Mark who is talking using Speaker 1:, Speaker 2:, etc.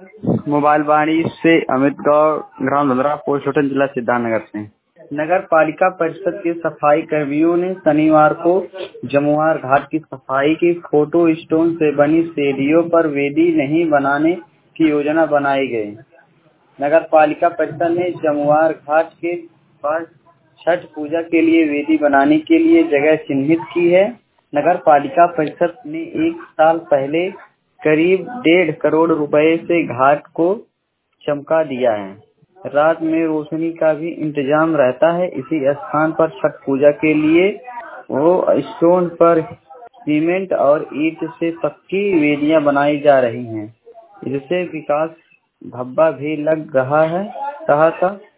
Speaker 1: Mobile वाणी से अमित गौड़, ग्राम धुंधरा, पोस्ट होटल, जिला सिद्धार्थनगर से। नगर पालिका परिषद के सफाई कर्मियों ने शनिवार को जमुआर घाट की सफाई की। फोटो स्टोन से बनी सीढ़ियों पर वेदी नहीं बनाने की योजना बनाई गई। नगर पालिका परिषद ने जमुआर घाट के पास छठ पूजा के लिए वेदी बनाने के लिए जगह चिन्हित की है। नगर पालिका परिषद ने 1 साल पहले करीब 1.5 करोड़ रुपए से घाट को चमका दिया है। रात में रोशनी का भी इंतजाम रहता है। इसी स्थान पर छठ पूजा के लिए वो स्टोन पर सीमेंट और ईंट से पक्की वेदियां बनाई जा रही हैं। इससे विकास धब्बा भी लग रहा था।